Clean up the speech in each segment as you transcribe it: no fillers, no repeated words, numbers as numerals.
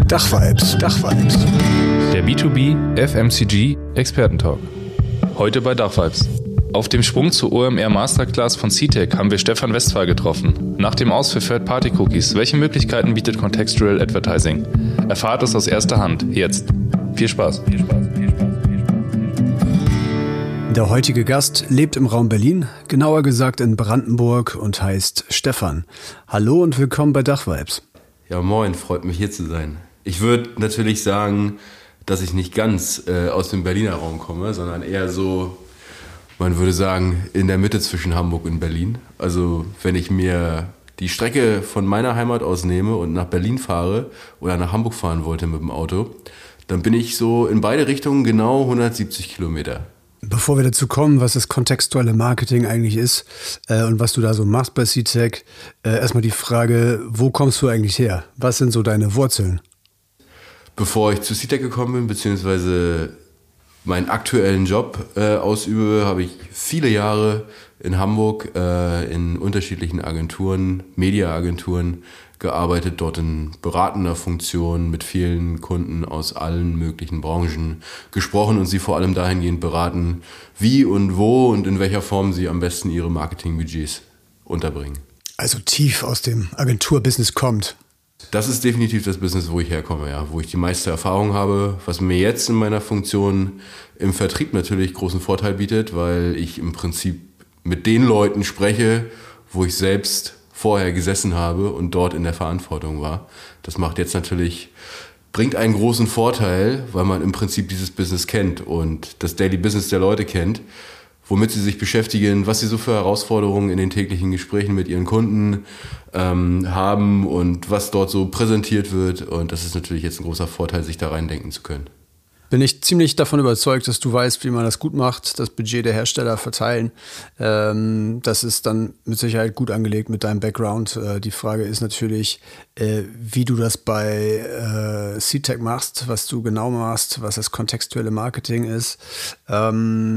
Dachvibes. Der B2B FMCG Expertentalk. Heute bei Dachvibes. Auf dem Sprung zur OMR Masterclass von CTEC haben wir Stefan Westphal getroffen. Nach dem Aus für Third-Party-Cookies, welche Möglichkeiten bietet Contextual Advertising? Erfahrt es aus erster Hand, jetzt. Viel Spaß. Der heutige Gast lebt im Raum Berlin, genauer gesagt in Brandenburg und heißt Stefan. Hallo und willkommen bei Dachvibes. Ja, moin, freut mich hier zu sein. Ich würde natürlich sagen, dass ich nicht ganz aus dem Berliner Raum komme, sondern eher so, man würde sagen, in der Mitte zwischen Hamburg und Berlin. Also wenn ich mir die Strecke von meiner Heimat aus nehme und nach Berlin fahre oder nach Hamburg fahren wollte mit dem Auto, dann bin ich so in beide Richtungen genau 170 Kilometer. Bevor wir dazu kommen, was das kontextuelle Marketing eigentlich ist und was du da so machst bei CTEC, erstmal die Frage, wo kommst du eigentlich her? Was sind so deine Wurzeln? Bevor ich zu CTEC gekommen bin, beziehungsweise meinen aktuellen Job ausübe, habe ich viele Jahre in Hamburg in unterschiedlichen Agenturen, Mediaagenturen gearbeitet, dort in beratender Funktion mit vielen Kunden aus allen möglichen Branchen gesprochen und sie vor allem dahingehend beraten, wie und wo und in welcher Form sie am besten ihre Marketingbudgets unterbringen. Also tief aus dem Agenturbusiness kommt. Das ist definitiv das Business, wo ich herkomme, ja, wo ich die meiste Erfahrung habe, was mir jetzt in meiner Funktion im Vertrieb natürlich großen Vorteil bietet, weil ich im Prinzip mit den Leuten spreche, wo ich selbst vorher gesessen habe und dort in der Verantwortung war. Das macht jetzt natürlich, bringt einen großen Vorteil, weil man im Prinzip dieses Business kennt und das Daily Business der Leute kennt, womit sie sich beschäftigen, was sie so für Herausforderungen in den täglichen Gesprächen mit ihren Kunden haben und was dort so präsentiert wird. Und das ist natürlich jetzt ein großer Vorteil, sich da reindenken zu können. Bin ich ziemlich davon überzeugt, dass du weißt, wie man das gut macht, das Budget der Hersteller verteilen. Das ist dann mit Sicherheit gut angelegt mit deinem Background. Die Frage ist natürlich, wie du das bei CTEC machst, was du genau machst, was das kontextuelle Marketing ist. Aber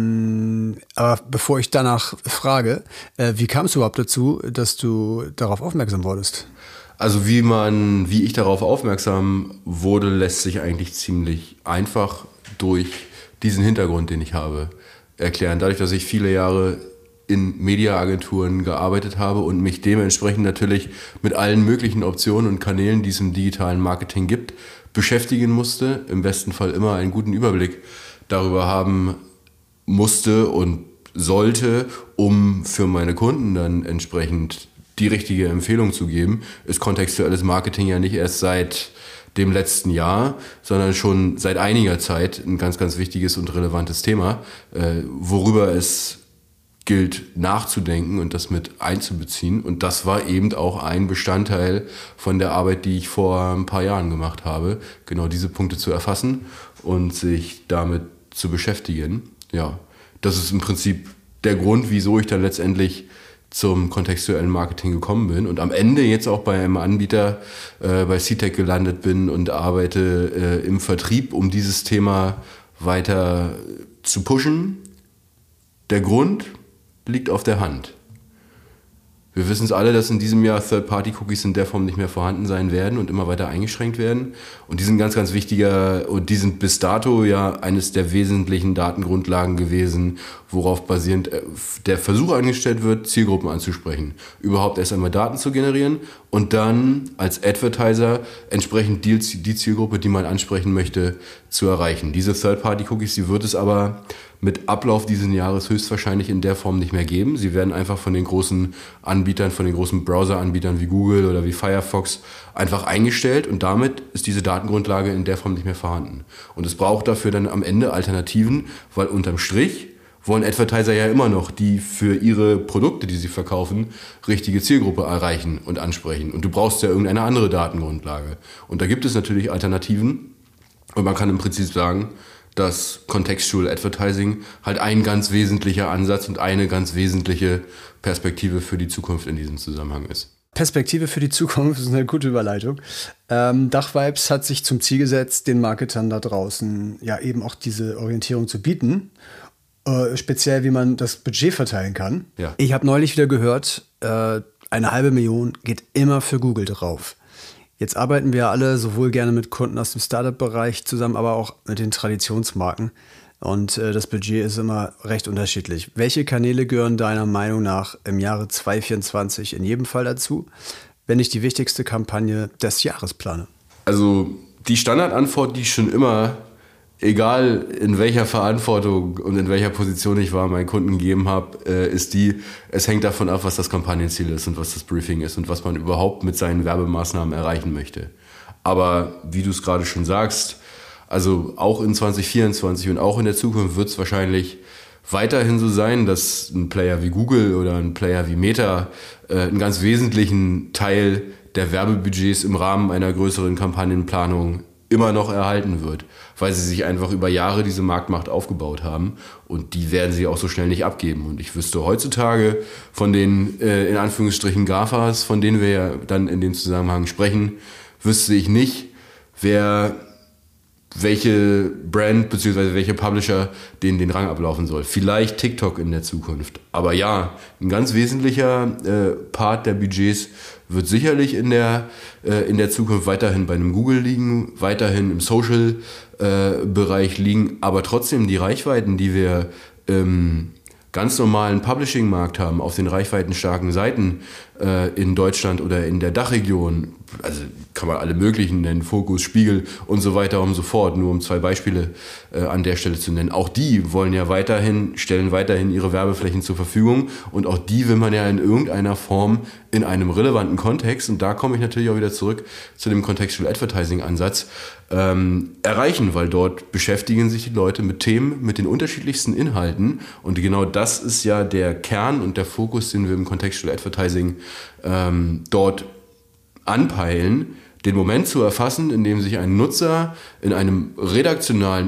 bevor ich danach frage, wie kam es überhaupt dazu, dass du darauf aufmerksam wurdest? Also wie ich darauf aufmerksam wurde, lässt sich eigentlich ziemlich einfach durch diesen Hintergrund, den ich habe, erklären. Dadurch, dass ich viele Jahre in Mediaagenturen gearbeitet habe und mich dementsprechend natürlich mit allen möglichen Optionen und Kanälen, die es im digitalen Marketing gibt, beschäftigen musste, im besten Fall immer einen guten Überblick darüber haben musste und sollte, um für meine Kunden dann entsprechend die richtige Empfehlung zu geben, ist kontextuelles Marketing ja nicht erst seit dem letzten Jahr, sondern schon seit einiger Zeit ein ganz, ganz wichtiges und relevantes Thema, worüber es gilt nachzudenken und das mit einzubeziehen. Und das war eben auch ein Bestandteil von der Arbeit, die ich vor ein paar Jahren gemacht habe, genau diese Punkte zu erfassen und sich damit zu beschäftigen. Ja, das ist im Prinzip der Grund, wieso ich dann letztendlich zum kontextuellen Marketing gekommen bin und am Ende jetzt auch bei einem Anbieter bei CTEC gelandet bin und arbeite im Vertrieb, um dieses Thema weiter zu pushen. Der Grund liegt auf der Hand. Wir wissen es alle, dass in diesem Jahr Third-Party-Cookies in der Form nicht mehr vorhanden sein werden und immer weiter eingeschränkt werden. Und die sind ganz, ganz wichtiger und die sind bis dato ja eines der wesentlichen Datengrundlagen gewesen, worauf basierend der Versuch angestellt wird, Zielgruppen anzusprechen. Überhaupt erst einmal Daten zu generieren und dann als Advertiser entsprechend die Zielgruppe, die man ansprechen möchte, zu erreichen. Diese Third-Party-Cookies, die wird es aber mit Ablauf dieses Jahres höchstwahrscheinlich in der Form nicht mehr geben. Sie werden einfach von den großen Anbietern, von den großen Browser-Anbietern wie Google oder wie Firefox einfach eingestellt und damit ist diese Datengrundlage in der Form nicht mehr vorhanden. Und es braucht dafür dann am Ende Alternativen, weil unterm Strich wollen Advertiser ja immer noch die für ihre Produkte, die sie verkaufen, richtige Zielgruppe erreichen und ansprechen. Und du brauchst ja irgendeine andere Datengrundlage. Und da gibt es natürlich Alternativen und man kann im Prinzip sagen, dass Contextual Advertising halt ein ganz wesentlicher Ansatz und eine ganz wesentliche Perspektive für die Zukunft in diesem Zusammenhang ist. Perspektive für die Zukunft ist eine gute Überleitung. Dachvibes hat sich zum Ziel gesetzt, den Marketern da draußen ja eben auch diese Orientierung zu bieten. Speziell, wie man das Budget verteilen kann. Ja. Ich habe neulich wieder gehört, 500.000 geht immer für Google drauf. Jetzt arbeiten wir alle sowohl gerne mit Kunden aus dem Startup-Bereich zusammen, aber auch mit den Traditionsmarken. Und das Budget ist immer recht unterschiedlich. Welche Kanäle gehören deiner Meinung nach im Jahre 2024 in jedem Fall dazu, wenn ich die wichtigste Kampagne des Jahres plane? Also die Standardantwort, die ich schon immer, egal in welcher Verantwortung und in welcher Position ich war, meinen Kunden gegeben habe, ist es hängt davon ab, was das Kampagnenziel ist und was das Briefing ist und was man überhaupt mit seinen Werbemaßnahmen erreichen möchte. Aber wie du es gerade schon sagst, also auch in 2024 und auch in der Zukunft wird es wahrscheinlich weiterhin so sein, dass ein Player wie Google oder ein Player wie Meta einen ganz wesentlichen Teil der Werbebudgets im Rahmen einer größeren Kampagnenplanung immer noch erhalten wird, weil sie sich einfach über Jahre diese Marktmacht aufgebaut haben und die werden sie auch so schnell nicht abgeben. Und ich wüsste heutzutage von den in Anführungsstrichen GAFAs, von denen wir ja dann in dem Zusammenhang sprechen, wüsste ich nicht, welche Brand bzw. welche Publisher denen den Rang ablaufen soll. Vielleicht TikTok in der Zukunft. Aber ja, ein ganz wesentlicher Part der Budgets wird sicherlich in der Zukunft weiterhin bei einem Google liegen, weiterhin im Social-Bereich liegen, aber trotzdem die Reichweiten, die wir ganz normalen Publishing-Markt haben, auf den reichweitenstarken Seiten in Deutschland oder in der Dachregion, also kann man alle möglichen nennen, Fokus, Spiegel und so weiter und so fort, nur um 2 Beispiele an der Stelle zu nennen. Auch die wollen ja stellen weiterhin ihre Werbeflächen zur Verfügung und auch die will man ja in irgendeiner Form in einem relevanten Kontext, und da komme ich natürlich auch wieder zurück zu dem Contextual Advertising Ansatz, erreichen, weil dort beschäftigen sich die Leute mit Themen, mit den unterschiedlichsten Inhalten und genau das ist ja der Kern und der Fokus, den wir im Contextual Advertising dort anpeilen, den Moment zu erfassen, in dem sich ein Nutzer in einem redaktionalen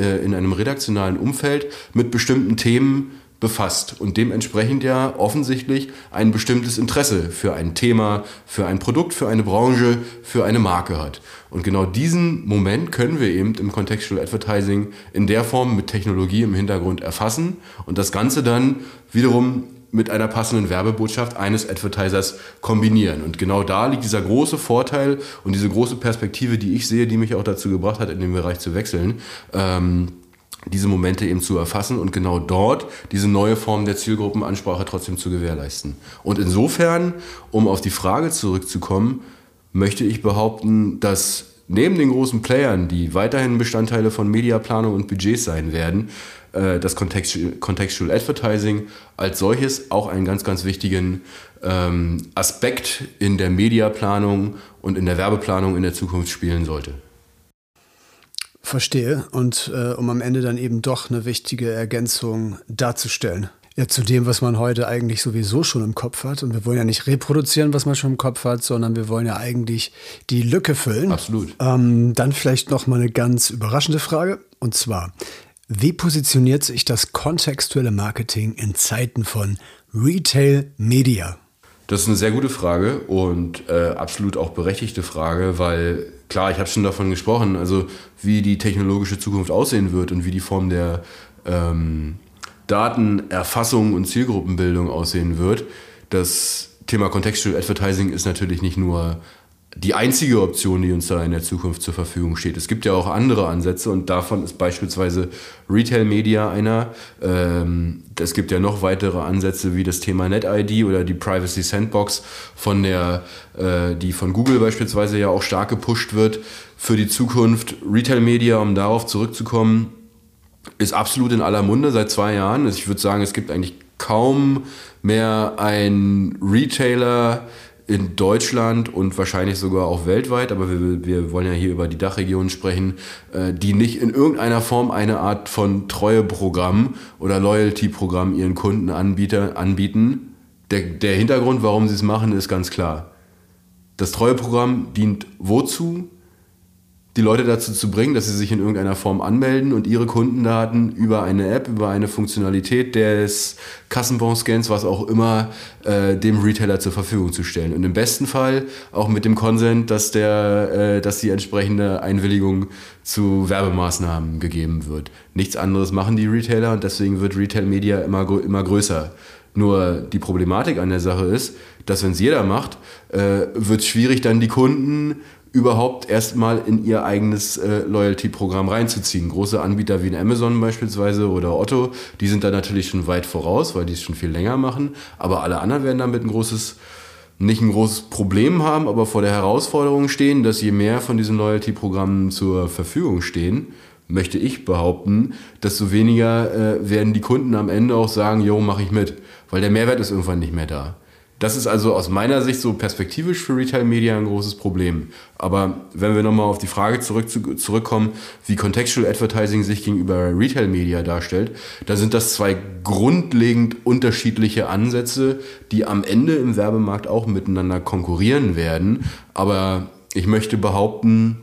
Umfeld mit bestimmten Themen befasst und dementsprechend ja offensichtlich ein bestimmtes Interesse für ein Thema, für ein Produkt, für eine Branche, für eine Marke hat. Und genau diesen Moment können wir eben im Contextual Advertising in der Form mit Technologie im Hintergrund erfassen und das Ganze dann wiederum mit einer passenden Werbebotschaft eines Advertisers kombinieren. Und genau da liegt dieser große Vorteil und diese große Perspektive, die ich sehe, die mich auch dazu gebracht hat, in den Bereich zu wechseln, diese Momente eben zu erfassen und genau dort diese neue Form der Zielgruppenansprache trotzdem zu gewährleisten. Und insofern, um auf die Frage zurückzukommen, möchte ich behaupten, dass neben den großen Playern, die weiterhin Bestandteile von Mediaplanung und Budgets sein werden, das Contextual Advertising als solches auch einen ganz, ganz wichtigen Aspekt in der Mediaplanung und in der Werbeplanung in der Zukunft spielen sollte. Verstehe. Und um am Ende dann eben doch eine wichtige Ergänzung darzustellen. Ja, zu dem, was man heute eigentlich sowieso schon im Kopf hat. Und wir wollen ja nicht reproduzieren, was man schon im Kopf hat, sondern wir wollen ja eigentlich die Lücke füllen. Absolut. Dann vielleicht noch mal eine ganz überraschende Frage. Und zwar, wie positioniert sich das kontextuelle Marketing in Zeiten von Retail Media? Das ist eine sehr gute Frage und absolut auch berechtigte Frage, weil klar, ich habe schon davon gesprochen, also wie die technologische Zukunft aussehen wird und wie die Form der Datenerfassung und Zielgruppenbildung aussehen wird. Das Thema Contextual Advertising ist natürlich nicht nur die einzige Option, die uns da in der Zukunft zur Verfügung steht. Es gibt ja auch andere Ansätze und davon ist beispielsweise Retail Media einer. Es gibt ja noch weitere Ansätze wie das Thema NetID oder die Privacy Sandbox, die von Google beispielsweise ja auch stark gepusht wird für die Zukunft. Retail Media, um darauf zurückzukommen, ist absolut in aller Munde seit 2 Jahren. Ich würde sagen, es gibt eigentlich kaum mehr einen Retailer in Deutschland und wahrscheinlich sogar auch weltweit, aber wir wollen ja hier über die Dachregion sprechen, die nicht in irgendeiner Form eine Art von Treueprogramm oder Loyalty-Programm ihren Kunden anbieten. Der Hintergrund, warum sie es machen, ist ganz klar. Das Treueprogramm dient wozu? Die Leute dazu zu bringen, dass sie sich in irgendeiner Form anmelden und ihre Kundendaten über eine App, über eine Funktionalität des Kassenbonscans, was auch immer, dem Retailer zur Verfügung zu stellen. Und im besten Fall auch mit dem Consent, dass die entsprechende Einwilligung zu Werbemaßnahmen gegeben wird. Nichts anderes machen die Retailer und deswegen wird Retail Media immer größer Nur die Problematik an der Sache ist, dass wenn es jeder macht, wird es schwierig, dann die Kunden überhaupt erstmal in ihr eigenes Loyalty-Programm reinzuziehen. Große Anbieter wie Amazon beispielsweise oder Otto, die sind da natürlich schon weit voraus, weil die es schon viel länger machen. Aber alle anderen werden damit nicht ein großes Problem haben, aber vor der Herausforderung stehen, dass je mehr von diesen Loyalty-Programmen zur Verfügung stehen, möchte ich behaupten, desto weniger werden die Kunden am Ende auch sagen, jo, mache ich mit, weil der Mehrwert ist irgendwann nicht mehr da. Das ist also aus meiner Sicht so perspektivisch für Retail-Media ein großes Problem. Aber wenn wir nochmal auf die Frage zurückkommen, wie Contextual Advertising sich gegenüber Retail-Media darstellt, da sind das zwei grundlegend unterschiedliche Ansätze, die am Ende im Werbemarkt auch miteinander konkurrieren werden. Aber ich möchte behaupten,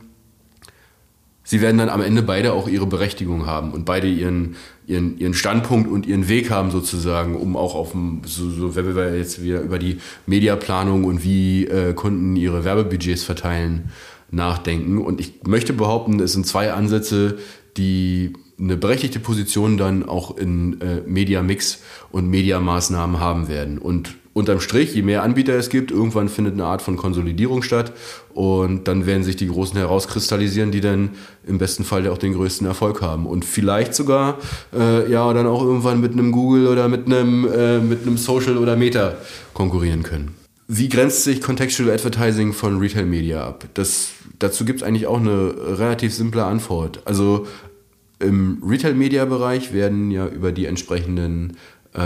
sie werden dann am Ende beide auch ihre Berechtigung haben und beide ihren Standpunkt und ihren Weg haben sozusagen, um auch auf so wenn wir jetzt wieder über die Mediaplanung und wie Kunden ihre Werbebudgets verteilen nachdenken. Und ich möchte behaupten, es sind zwei Ansätze, die eine berechtigte Position dann auch in Media-Mix und Mediamaßnahmen haben werden. Und unterm Strich, je mehr Anbieter es gibt, irgendwann findet eine Art von Konsolidierung statt und dann werden sich die Großen herauskristallisieren, die dann im besten Fall auch den größten Erfolg haben und vielleicht sogar dann auch irgendwann mit einem Google oder mit einem Social oder Meta konkurrieren können. Wie grenzt sich Contextual Advertising von Retail Media ab? Dazu gibt es eigentlich auch eine relativ simple Antwort. Also im Retail Media Bereich werden ja über die entsprechenden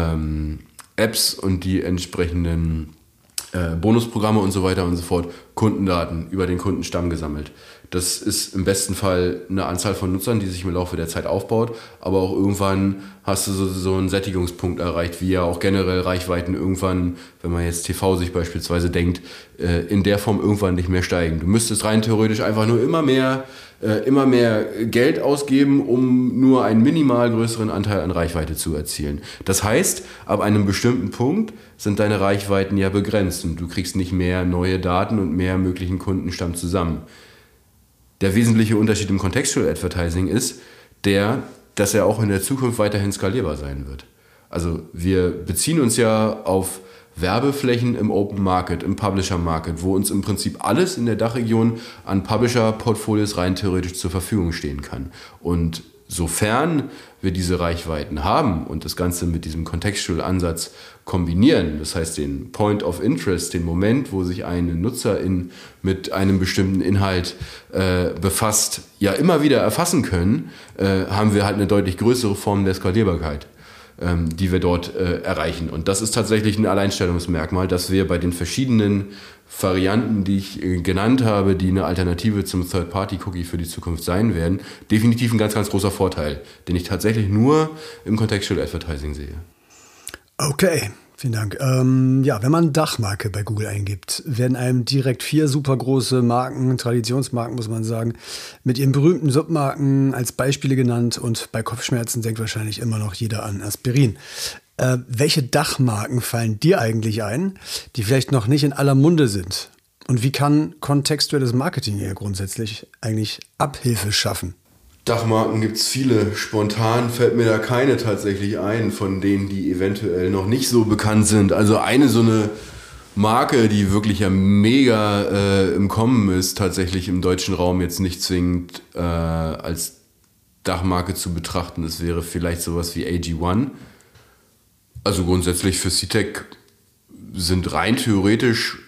Apps und die entsprechenden Bonusprogramme und so weiter und so fort Kundendaten über den Kundenstamm gesammelt. Das ist im besten Fall eine Anzahl von Nutzern, die sich im Laufe der Zeit aufbaut, aber auch irgendwann hast du so einen Sättigungspunkt erreicht, wie ja auch generell Reichweiten irgendwann, wenn man jetzt TV sich beispielsweise denkt, in der Form irgendwann nicht mehr steigen. Du müsstest rein theoretisch einfach nur immer mehr Geld ausgeben, um nur einen minimal größeren Anteil an Reichweite zu erzielen. Das heißt, ab einem bestimmten Punkt sind deine Reichweiten ja begrenzt und du kriegst nicht mehr neue Daten und mehr möglichen Kundenstamm zusammen. Der wesentliche Unterschied im Contextual Advertising ist, dass er auch in der Zukunft weiterhin skalierbar sein wird. Also wir beziehen uns ja auf Werbeflächen im Open Market, im Publisher Market, wo uns im Prinzip alles in der Dachregion an Publisher-Portfolios rein theoretisch zur Verfügung stehen kann. Und sofern wir diese Reichweiten haben und das Ganze mit diesem Contextual-Ansatz kombinieren, das heißt den Point of Interest, den Moment, wo sich ein Nutzer mit einem bestimmten Inhalt befasst, ja immer wieder erfassen können, haben wir halt eine deutlich größere Form der Skalierbarkeit, die wir dort erreichen. Und das ist tatsächlich ein Alleinstellungsmerkmal, dass wir bei den verschiedenen Varianten, die ich genannt habe, die eine Alternative zum Third-Party-Cookie für die Zukunft sein werden, definitiv ein ganz, ganz großer Vorteil, den ich tatsächlich nur im Contextual Advertising sehe. Okay, vielen Dank. Wenn man Dachmarke bei Google eingibt, werden einem direkt 4 super große Marken, Traditionsmarken muss man sagen, mit ihren berühmten Submarken als Beispiele genannt und bei Kopfschmerzen denkt wahrscheinlich immer noch jeder an Aspirin. Welche Dachmarken fallen dir eigentlich ein, die vielleicht noch nicht in aller Munde sind? Und wie kann kontextuelles Marketing hier grundsätzlich eigentlich Abhilfe schaffen? Dachmarken gibt es viele. Spontan fällt mir da keine tatsächlich ein, von denen, die eventuell noch nicht so bekannt sind. Also so eine Marke, die wirklich ja mega im Kommen ist, tatsächlich im deutschen Raum jetzt nicht zwingend als Dachmarke zu betrachten. Das wäre vielleicht sowas wie AG1. Also grundsätzlich für CTEC ist rein theoretisch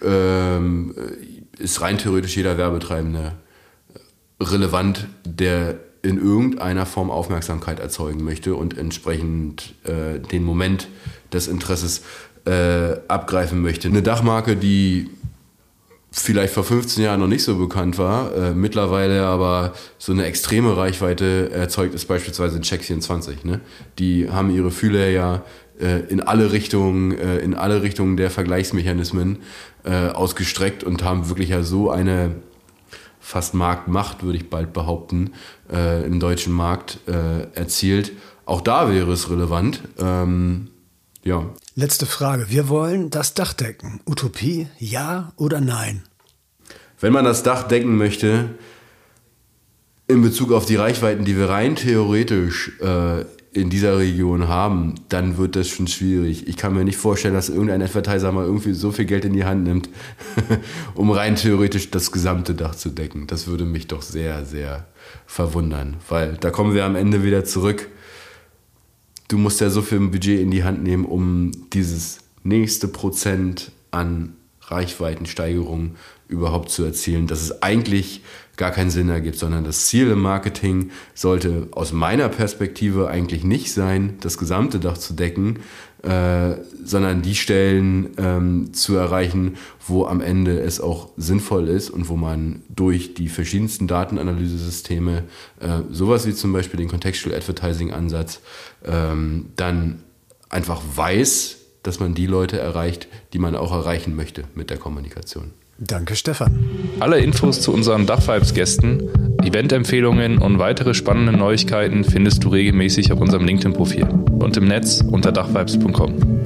jeder Werbetreibende relevant, der in irgendeiner Form Aufmerksamkeit erzeugen möchte und entsprechend den Moment des Interesses abgreifen möchte. Eine Dachmarke, die vielleicht vor 15 Jahren noch nicht so bekannt war, mittlerweile aber so eine extreme Reichweite erzeugt, ist beispielsweise Check24. Ne? Die haben ihre Fühler ja in alle Richtungen der Vergleichsmechanismen ausgestreckt und haben wirklich ja so eine fast Marktmacht, würde ich bald behaupten, im deutschen Markt erzielt. Auch da wäre es relevant. Letzte Frage. Wir wollen das Dach decken. Utopie, ja oder nein? Wenn man das Dach decken möchte, in Bezug auf die Reichweiten, die wir rein theoretisch in dieser Region haben, dann wird das schon schwierig. Ich kann mir nicht vorstellen, dass irgendein Advertiser mal irgendwie so viel Geld in die Hand nimmt, um rein theoretisch das gesamte Dach zu decken. Das würde mich doch sehr, sehr verwundern, weil da kommen wir am Ende wieder zurück. Du musst ja so viel Budget in die Hand nehmen, um dieses nächste Prozent an Reichweitensteigerung überhaupt zu erzielen, dass es eigentlich gar keinen Sinn ergibt, sondern das Ziel im Marketing sollte aus meiner Perspektive eigentlich nicht sein, das gesamte Dach zu decken, sondern die Stellen zu erreichen, wo am Ende es auch sinnvoll ist und wo man durch die verschiedensten Datenanalyse-Systeme, sowas wie zum Beispiel den Contextual Advertising-Ansatz, dann einfach weiß, dass man die Leute erreicht, die man auch erreichen möchte mit der Kommunikation. Danke, Stefan. Alle Infos zu unseren Dachvibes-Gästen, Eventempfehlungen und weitere spannende Neuigkeiten findest du regelmäßig auf unserem LinkedIn-Profil und im Netz unter dachvibes.com.